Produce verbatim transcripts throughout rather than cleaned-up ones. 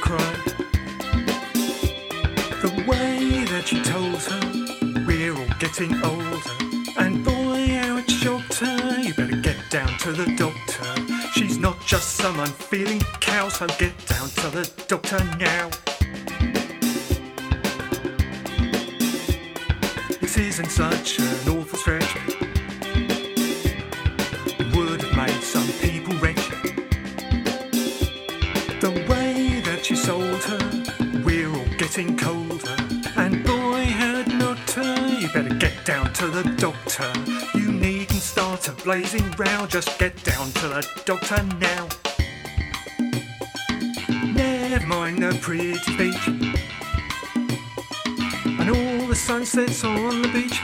cried. The way that you told her we're all getting older, and boy how it shocked her. You better get down to the doctor. She's not just some unfeeling cow, so get down to the doctor now. This isn't such an awful stretch. It would have made some people wretched. The way that you sold her, we're all getting colder, and boy how it knocked her. You better get down to the doctor. You needn't start a blazing row, just get down to the doctor now. Never mind the pretty beach and all the sunsets on the beach.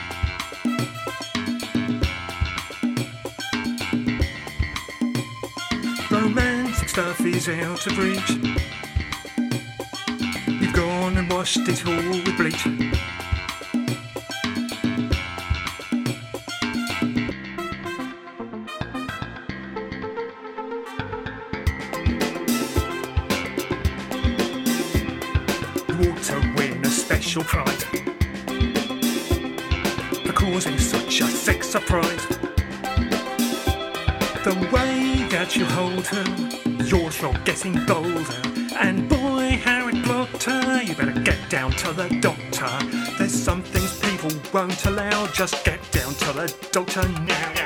Romantic stuff is out of reach. You've gone and washed it all with bleach. You ought to win a special prize for causing such a sex surprise. The way that you hold her, you're sure getting bolder, and boy how it blocked her. You better get down to the doctor. There's some things people won't allow, just get down to the doctor now.